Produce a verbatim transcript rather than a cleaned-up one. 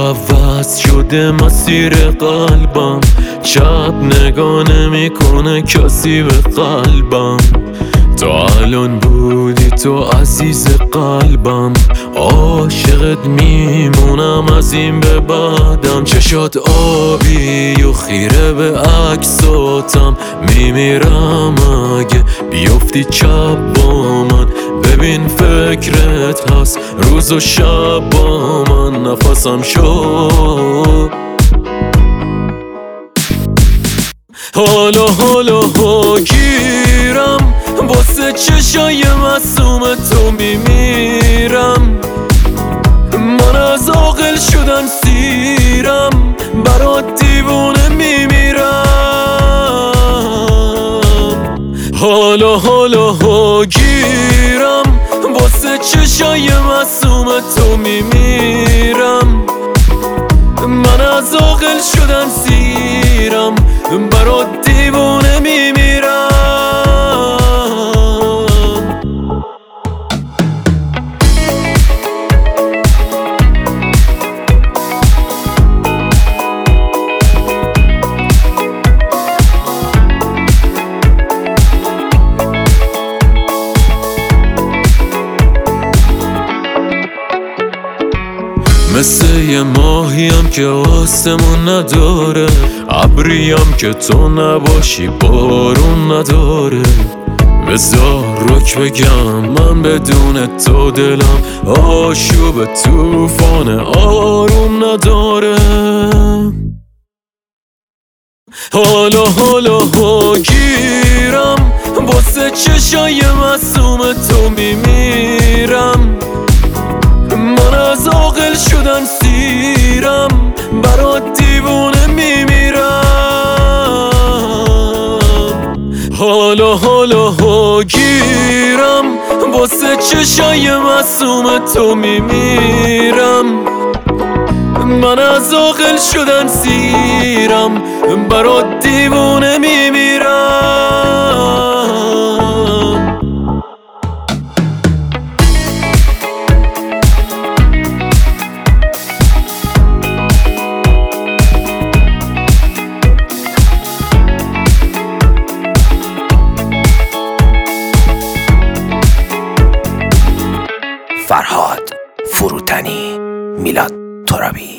عوض شده مسیر قلبم، شب نگاه نمیکنه کسی به قلبم. تا الان بودی تو عزیز قلبم، عاشقت میمونم از این به بعدم. چشات آبی و خیره به عکساتم، میمیرم اگه بیفتی چپ با من. ببین فکرت هست روز و شب با من، نفسم شد حالا حالا ها گیرم، واسه چشای معصوم تو میمیرم. من از عاقل شدم سیرم، برات دیوونه میمیرم. حالا حالا ها گیرم، واسه چشای معصوم تو میمیرم. من از عاقل شدم سیرم، برات دیوونه میمیرم. مثل یه ماهیم که آسمون نداره، ابریم که تو نباشی بارون نداره. بذار رک بگم من بدون تو دلم آشوب توفان آروم نداره. حالا حالا ها گیرم، واسه چشای معصوم تو میمیرم. من از عاقل شدم سیرم، برات دیوونه میمیرم. حالا حالا ها گیرم، واسه چشای معصوم تو میمیرم. من از عاقل شدم سیرم، برات دیوونه میمیرم. فرهاد فروتنی، میلاد ترابی.